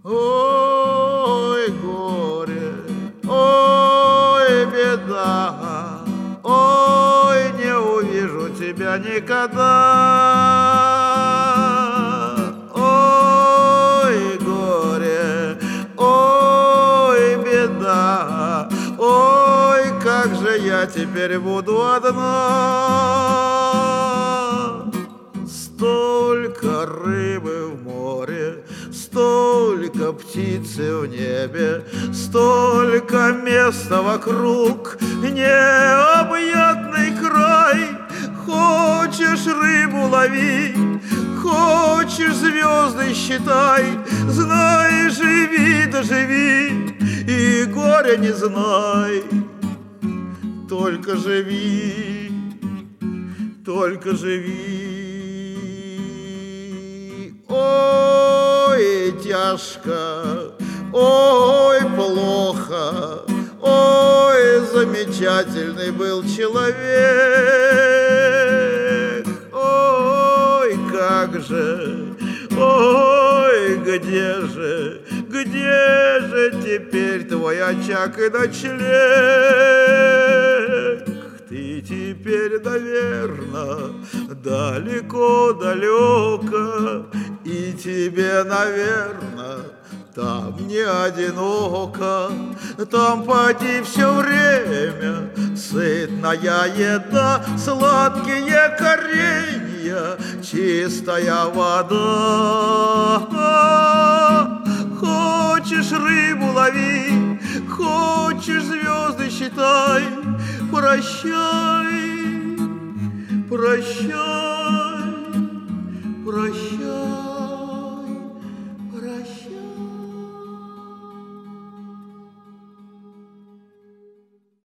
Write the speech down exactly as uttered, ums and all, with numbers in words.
Ой, горе, ой, беда, ой, не увижу тебя никогда. Ой, горе, ой, беда, ой, как же я теперь буду одна. Столько рыбы в море, столько птицы в небе, столько места вокруг, необъятный край. Хочешь рыбу лови, хочешь звезды считай, знай, живи да живи и горя не знай. Только живи, только живи. Ой, тяжко, ой, плохо, ой, замечательный был человек. Ой, как же, ой, где же, где же теперь твой очаг и ночлег? Ты теперь, наверно, далеко-далеко, и тебе, наверно, там не одиноко. Там поди все время сытная еда, сладкие коренья, чистая вода. Хочешь рыбу лови, хочешь звезды считай, прощай, прощай.